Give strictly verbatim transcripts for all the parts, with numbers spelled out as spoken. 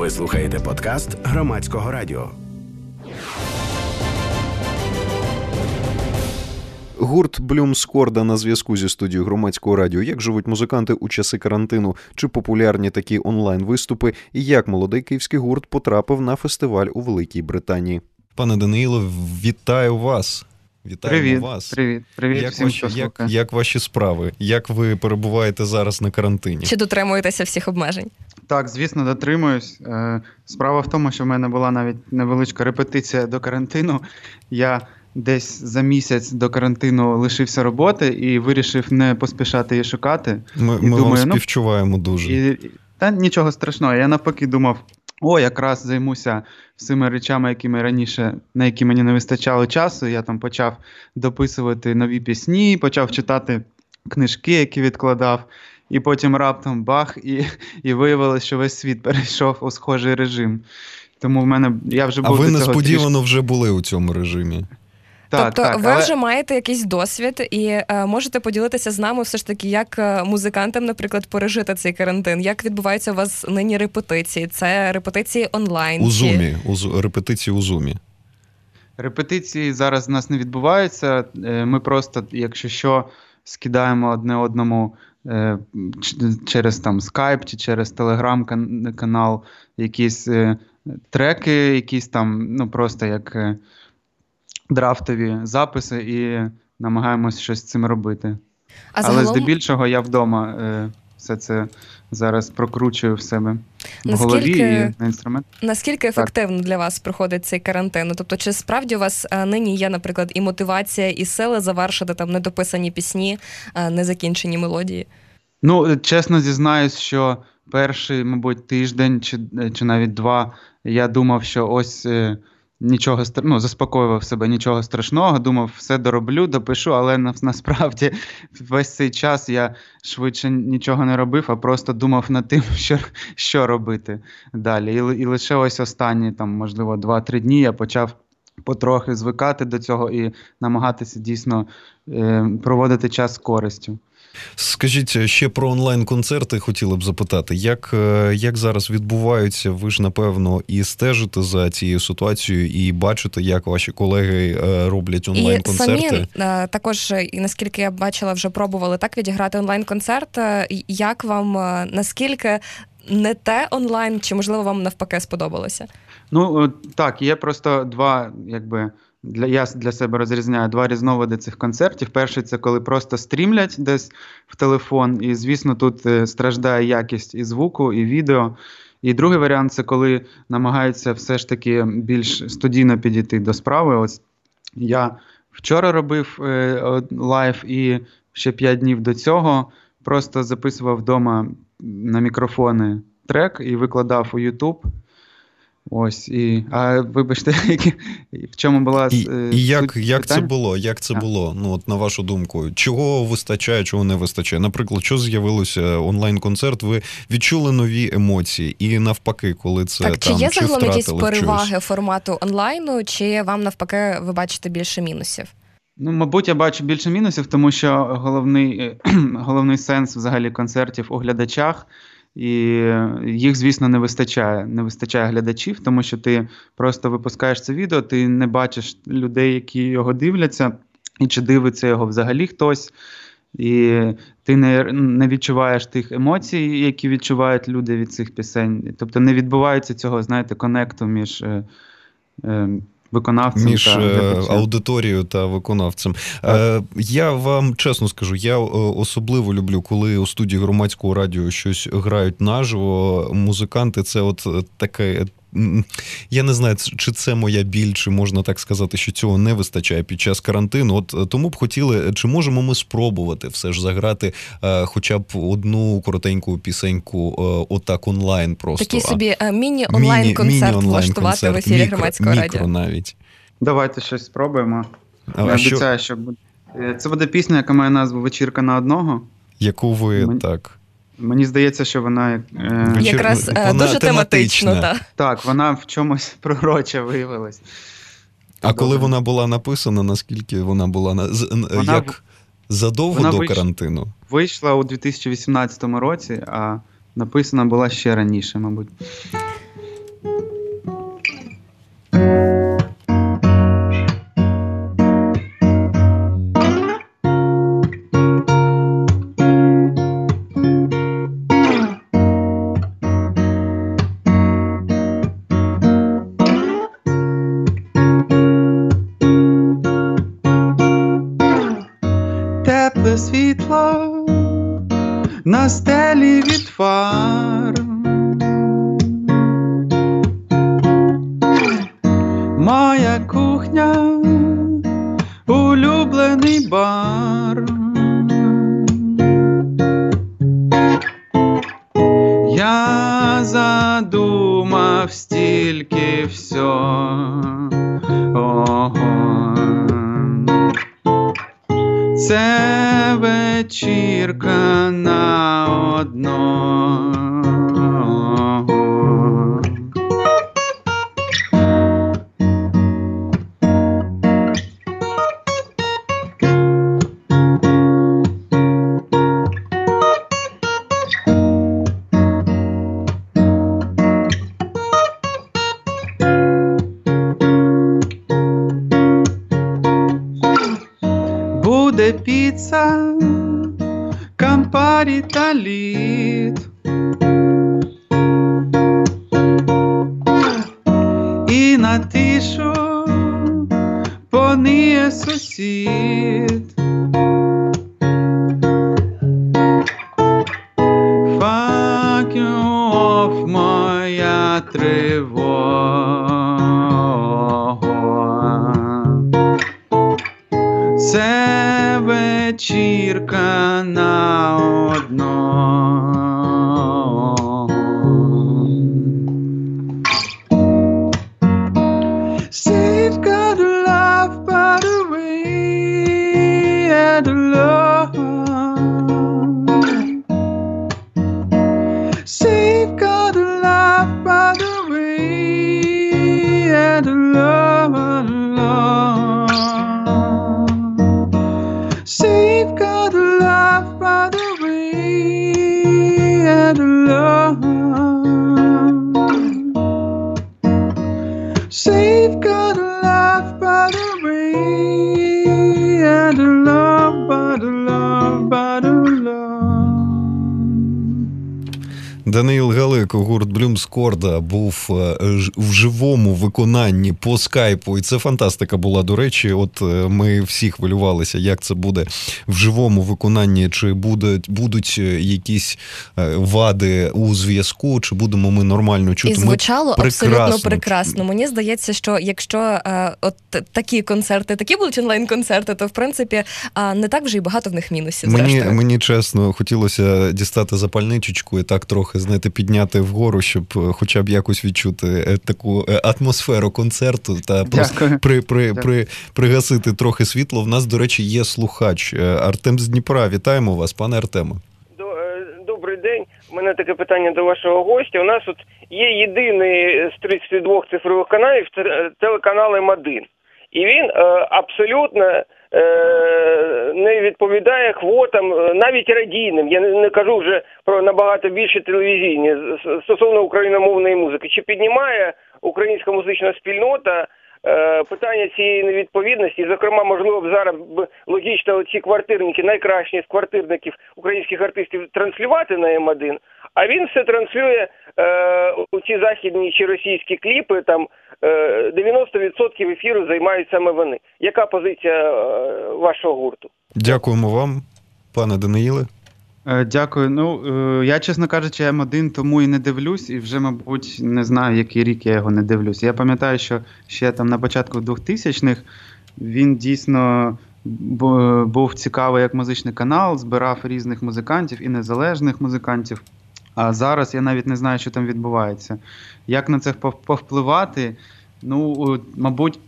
Ви слухаєте подкаст Громадського радіо. Гурт Блюм Скорда на зв'язку зі студією Громадського радіо. Як живуть музиканти у часи карантину? Чи популярні такі онлайн-виступи? І як молодий київський гурт потрапив на фестиваль у Великій Британії? Пане Даниїло, вітаю вас. Вітаємо привіт, вас. Привіт, привіт як всім, ваші, що як, слухає. як ваші справи? Як ви перебуваєте зараз на карантині? Чи дотримуєтеся всіх обмежень? Так, звісно, дотримуюсь. Справа в тому, що в мене була навіть невеличка репетиція до карантину. Я десь за місяць до карантину лишився роботи і вирішив не поспішати її шукати. Ми, і ми думаю, вам ну, співчуваємо дуже. І, та нічого страшного. Я навпаки думав, о, якраз займуся всіми речами, якими раніше, на які мені не вистачало часу. Я там почав дописувати нові пісні, почав читати книжки, які відкладав. І потім раптом бах, і, і виявилось, що весь світ перейшов у схожий режим. Тому в мене, я вже був А ви до цього несподівано трішки... вже були у цьому режимі. Так, тобто так, ви але... вже маєте якийсь досвід і е, можете поділитися з нами все ж таки, як музикантам, наприклад, пережити цей карантин? Як відбуваються у вас нині репетиції? Це репетиції онлайн? У чи... Зумі, у, репетиції у Зумі. Репетиції зараз в нас не відбуваються. Ми просто, якщо що, скидаємо одне одному через там Skype чи через Telegram-канал якісь треки, якісь там, ну просто як драфтові записи, і намагаємось щось з цим робити. А загалом... Але здебільшого я вдома е, все це зараз прокручую в себе в наскільки, голові і на інструмент. Наскільки ефективно так. для вас проходить цей карантин? Тобто, чи справді у вас нині є, наприклад, і мотивація, і сили завершити там недописані пісні, незакінчені мелодії? Ну, чесно зізнаюсь, що перший, мабуть, тиждень чи, чи навіть два я думав, що ось... Е, Нічого, ну, заспокоював себе, нічого страшного, думав, все дороблю, допишу, але на, насправді весь цей час я швидше нічого не робив, а просто думав над тим, що, що робити далі. І, і лише ось останні, там, можливо, два-три дні я почав потрохи звикати до цього і намагатися дійсно е, проводити час з користю. Скажіть, ще про онлайн-концерти хотіли б запитати. Як, як зараз відбуваються? Ви ж, напевно, і стежите за цією ситуацією, і бачите, як ваші колеги роблять онлайн-концерти? І самі також, і наскільки я бачила, вже пробували так відіграти онлайн-концерт. Як вам, наскільки не те онлайн, чи, можливо, вам навпаки сподобалося? Ну, так, є просто два, якби... Для, я для себе розрізняю два різновиди цих концертів. Перший – це коли просто стрімлять десь в телефон, і, звісно, тут е, страждає якість і звуку, і відео. І другий варіант – це коли намагаються все ж таки більш студійно підійти до справи. Ось я вчора робив е, лайв, і ще п'ять днів до цього просто записував вдома на мікрофони трек і викладав у YouTube. Ось, і, а вибачте, в чому була І, е, і як, суть як це питання? було? Як це а. було? Ну, от на вашу думку, чого вистачає, чого не вистачає? Наприклад, що з'явилося онлайн-концерт, ви відчули нові емоції, і навпаки, коли це так, там, чи є чи загалом якісь переваги щось? формату онлайну, чи вам навпаки ви бачите більше мінусів? Ну, мабуть, я бачу більше мінусів, тому що головний, головний сенс взагалі концертів у глядачах. І їх, звісно, не вистачає. Не вистачає глядачів, тому що ти просто випускаєш це відео, ти не бачиш людей, які його дивляться, і чи дивиться його взагалі хтось. І ти не, не відчуваєш тих емоцій, які відчувають люди від цих пісень. Тобто не відбувається цього, знаєте, конекту між... Е, е, виконавцем між та глядачем. Аудиторією та виконавцем. Так. Я вам чесно скажу, я особливо люблю, коли у студії Громадського радіо щось грають наживо. Музиканти – це от таке... Я не знаю, чи це моя біль, чи можна так сказати, що цього не вистачає під час карантину. От тому б хотіли, чи можемо ми спробувати все ж заграти е, хоча б одну коротеньку пісеньку е, отак онлайн просто. Такий собі е, міні-онлайн-концерт міні, влаштувати в ефірі мікро, Громадського мікро радіо. навіть. Давайте щось спробуємо. А, Я що... обіцяю, що буде. Це буде пісня, яка має назву «Вечірка на одного». Яку ви, Мені... так... Мені здається, що вона... Е... Якраз вона дуже тематично, так. Так, вона в чомусь пророча виявилась. А Добре. Коли вона була написана, наскільки вона була... На... Вона... Як задовго вона до вийш... карантину? Вийшла у дві тисячі вісімнадцятому році, а написана була ще раніше, мабуть. на стелі від фар. Моя кухня, улюблений бар. Я задумав стільки всього. Це вечірка на одного. Буде піца, кампарі та лід. І на тишу пониє сусід. Fuck you off, моя тривога. Це вечірка на одного. Safe got a love by the way and a love. Safe got a love by the way and a love. Safe got a love by the way and a love. Safe got a love by the way and a love, but a love, but a love. Даниїл Галик, гурт Блюмскорда, був в живому виконанні по скайпу, і це фантастика була, до речі. От ми всі хвилювалися, як це буде в живому виконанні, чи будуть, будуть якісь вади у зв'язку, чи будемо ми нормально чути. І звучало ми абсолютно прекрасно. прекрасно. Мені здається, що якщо е, от такі концерти, такі будуть онлайн-концерти, то, в принципі, е, не так вже і багато в них мінусів, Мені, зрештою. мені, чесно, хотілося дістати запальничечку і так трохи, знаєте, підняти вгору, щоб хоча б якось відчути таку атмосферу концерту та просто при, при, при, пригасити трохи світло. В нас, до речі, є слухач. Артем з Дніпра. Вітаємо вас, пане Артеме. Добрий день. У мене таке питання до вашого гостя. У нас от є єдиний з тридцяти двох цифрових каналів телеканал Ем один. І він е, абсолютно е, не відповідає квотам, навіть радійним. Я не, не кажу вже про набагато більше телевізійні стосовно україномовної музики. Чи піднімає українська музична спільнота е, питання цієї невідповідності? І, зокрема, можливо, б зараз б логічно ці квартирники, найкращі з квартирників українських артистів транслювати на Ем один, а він все транслює е, у ці західні чи російські кліпи, там дев'яносто відсотків ефіру займають саме вони. Яка позиція вашого гурту? Дякуємо вам, пане Даниїле. Дякую. Ну, я, чесно кажучи, Ем один тому і не дивлюсь, і вже, мабуть, не знаю, який рік я його не дивлюсь. Я пам'ятаю, що ще там на початку двохтисячних він дійсно був цікавий як музичний канал, збирав різних музикантів і незалежних музикантів. А зараз я навіть не знаю, що там відбувається. Як на це повпливати? Ну, мабуть,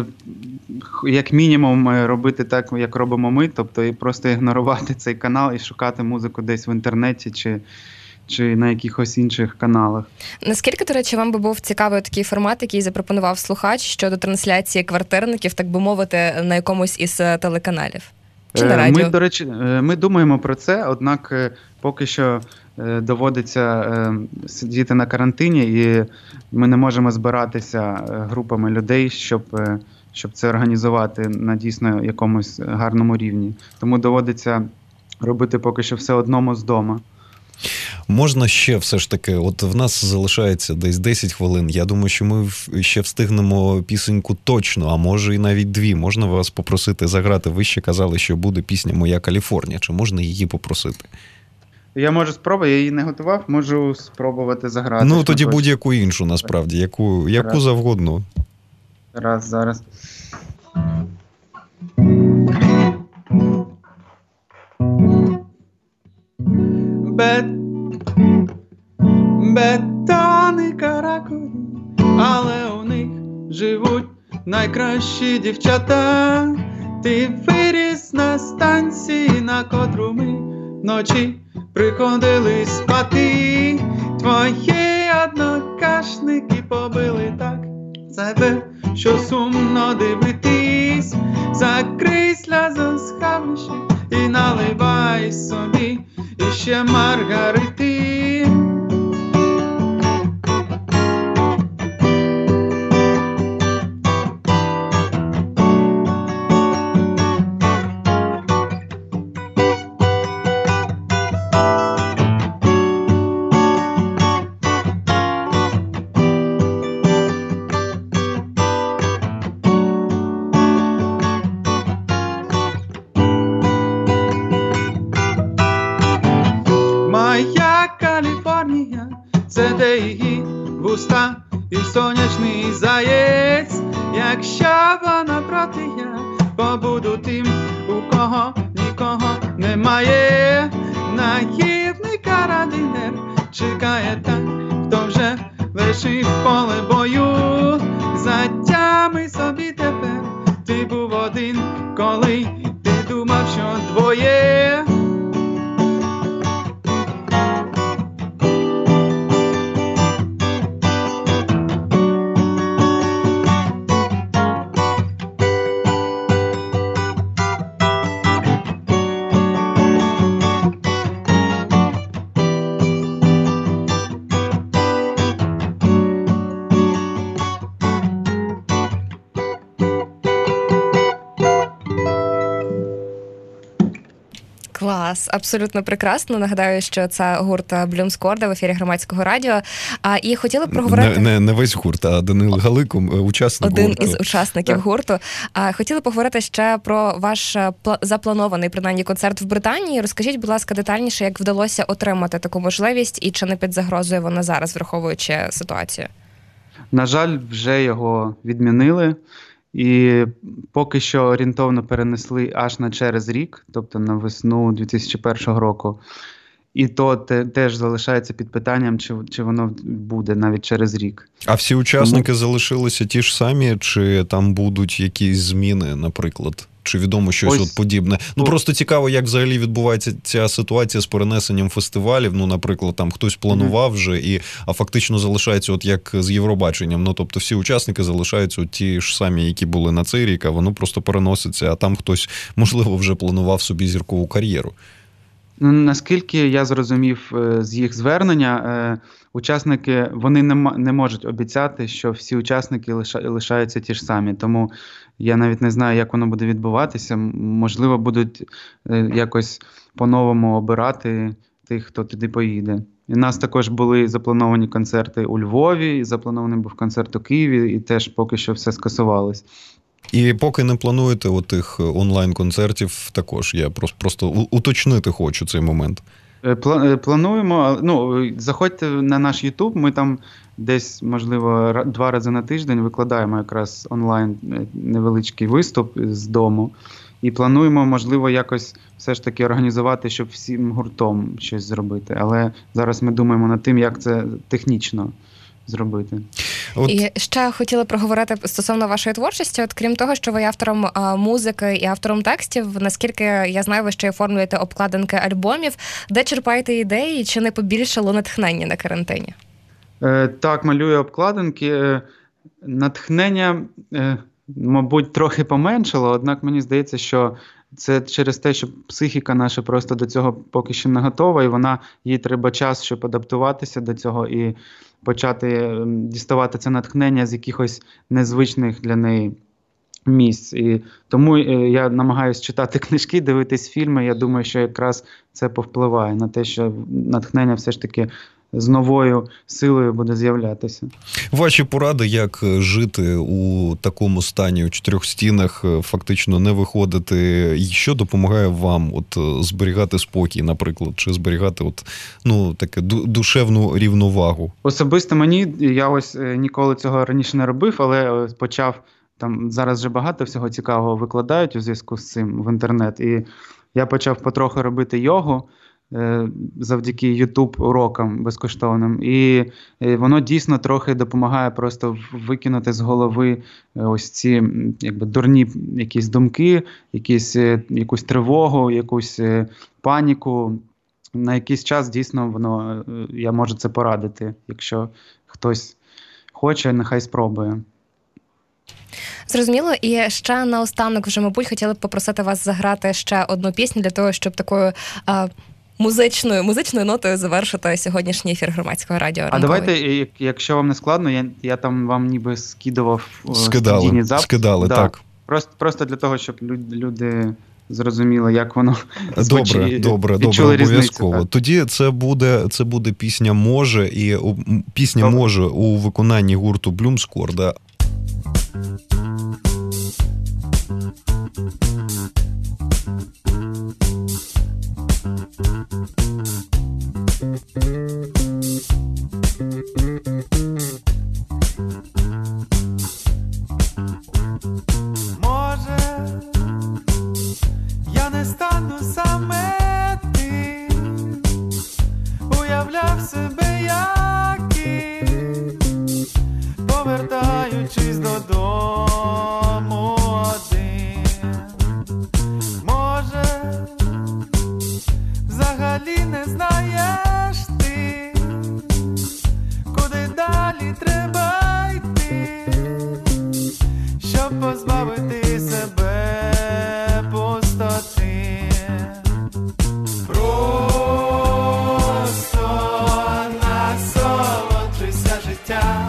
як мінімум робити так, як робимо ми, тобто просто ігнорувати цей канал і шукати музику десь в інтернеті чи, чи на якихось інших каналах. Наскільки, до речі, вам би був цікавий такий формат, який запропонував слухач щодо трансляції квартирників, так би мовити, на якомусь із телеканалів? Чи на радіо? Ми, до речі, ми думаємо про це, однак поки що доводиться сидіти на карантині, і ми не можемо збиратися групами людей, щоб, щоб це організувати на дійсно якомусь гарному рівні. Тому доводиться робити поки що все одному з дому. Можна ще все ж таки, от в нас залишається десь десять хвилин. Я думаю, що ми ще встигнемо пісеньку точно, а може і навіть дві. Можна вас попросити заграти? Ви ще казали, що буде пісня «Моя Каліфорнія». Чи можна її попросити? Я можу спробувати, я її не готував, можу спробувати заграти. Ну, тоді будь-яку іншу, насправді, яку, яку завгодно. Раз, зараз. Бет... Бетони каракулі, але у них живуть найкращі дівчата. Ти виріс на станції, на котру ми вночі приходили спати. Твої однокашники побили так себе, що сумно дивитись. Закрий сльозу схавиші і наливай собі іще маргарити. Це де її вуста і сонячний заєць. Якщо вона проти, я побуду тим, у кого нікого немає. Наївний карабінер чекає так, хто вже лишив поле бою. Затями собі тепер, ти був один, коли ти думав, що двоє. Клас, абсолютно прекрасно. Нагадаю, що це гурт Блюмскорда в ефірі Громадського радіо. А, і хотіли проговорити... Не, не, не весь гурт, а Данил Галико, учасник Один гурту. із учасників Так. гурту. А, хотіли поговорити ще про ваш пла- запланований, принаймні, концерт в Британії. Розкажіть, будь ласка, детальніше, як вдалося отримати таку можливість і чи не під загрозою вона зараз, враховуючи ситуацію? На жаль, вже його відмінили. І поки що орієнтовно перенесли аж на через рік, тобто на весну дві тисячі першого року. І то те, теж залишається під питанням, чи, чи воно буде навіть через рік. А всі учасники Тому... залишилися ті ж самі, чи там будуть якісь зміни, наприклад? Чи відомо щось Ось, от подібне? Ну, о... просто цікаво, як взагалі відбувається ця ситуація з перенесенням фестивалів. Ну, наприклад, там хтось планував mm-hmm. вже, і, а фактично залишається от як з Євробаченням. Ну, тобто всі учасники залишаються от ті ж самі, які були на цей рік, а воно просто переноситься, а там хтось, можливо, вже планував собі зіркову кар'єру. Ну, наскільки я зрозумів з їх звернення, учасники, вони не, не можуть обіцяти, що всі учасники лиша, лишаються ті ж самі. Тому я навіть не знаю, як воно буде відбуватися. Можливо, будуть якось по-новому обирати тих, хто туди поїде. І у нас також були заплановані концерти у Львові, і запланований був концерт у Києві, і теж поки що все скасувалось. І поки не плануєте отих онлайн-концертів також, я просто, просто уточнити хочу цей момент. Плануємо, ну, заходьте на наш YouTube, ми там десь, можливо, два рази на тиждень викладаємо якраз онлайн невеличкий виступ з дому. І плануємо, можливо, якось все ж таки організувати, щоб всім гуртом щось зробити. Але зараз ми думаємо над тим, як це технічно зробити. От. І ще хотіла проговорити стосовно вашої творчості. От крім того, що ви автором а, музики і автором текстів, наскільки я знаю, ви ще й оформлюєте обкладинки альбомів. Де черпаєте ідеї, чи не побільшало натхнення на карантині? Е, так, малюю обкладинки. Е, натхнення, е, мабуть, трохи поменшало, однак мені здається, що це через те, що психіка наша просто до цього поки що не готова, і вона, їй треба час, щоб адаптуватися до цього і почати діставати це натхнення з якихось незвичних для неї місць. І тому я намагаюся читати книжки, дивитись фільми. Я думаю, що якраз це повпливає на те, що натхнення все ж таки з новою силою буде з'являтися. Ваші поради, як жити у такому стані, у чотирьох стінах, фактично не виходити, і що допомагає вам от зберігати спокій, наприклад, чи зберігати от, ну, таке душевну рівновагу? Особисто мені, я ось ніколи цього раніше не робив, але почав, там зараз вже багато всього цікавого викладають у зв'язку з цим в інтернет, і я почав потроху робити йогу, завдяки YouTube урокам безкоштовним. І воно дійсно трохи допомагає просто викинути з голови ось ці якби дурні якісь думки, якісь, якусь тривогу, якусь паніку. На якийсь час дійсно воно, я можу це порадити. Якщо хтось хоче, нехай спробує. Зрозуміло. І ще наостанок вже, мабуть, хотіли б попросити вас заграти ще одну пісню для того, щоб такою а, музичною, музичною нотою завершити сьогоднішній ефір Громадського радіо. А давайте, якщо вам не складно, я, я там вам ніби скидував Скидали, студійні записи. Скидали, да. так. Просто, просто для того, щоб люди, люди зрозуміли, як воно добре, звучить. Добре, добре, обов'язково. Різницю, Тоді це буде, це буде пісня «Може», і пісня добре. «Може» у виконанні гурту Bloomscore, да. Повертаючись додому один, може, взагалі не знаєш ти, куди далі треба йти, щоб позбавити себе пустоти. Просто насолоджуйся життям.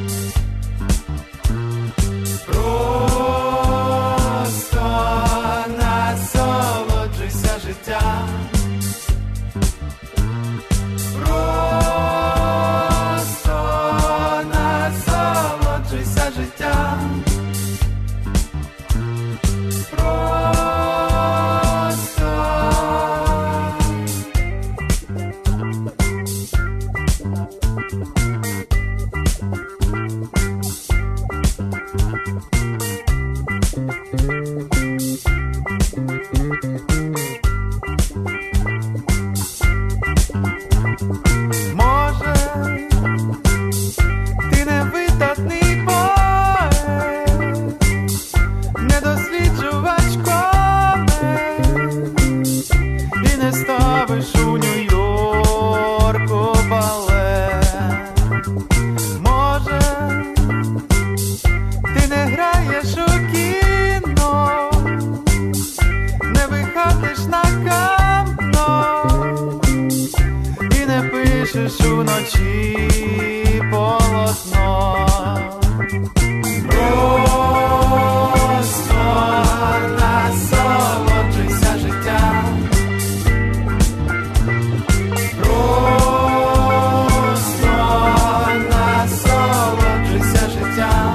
Уночі полотно. Просто насолоджуйся життям. Просто насолоджуйся життям.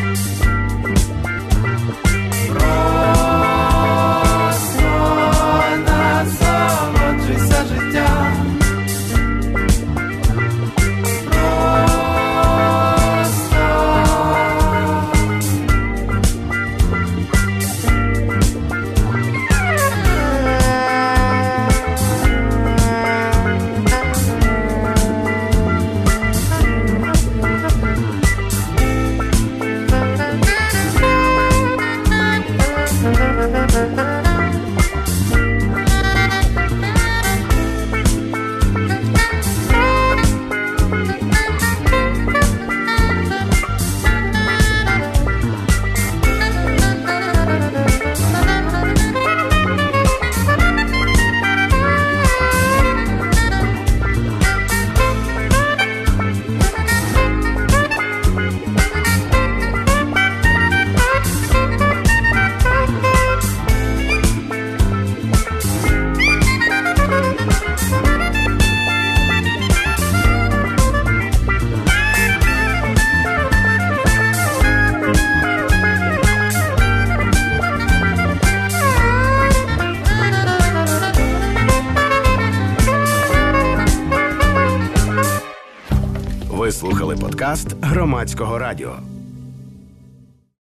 Просто насолоджуйся життям. слухали подкаст Громадського радіо.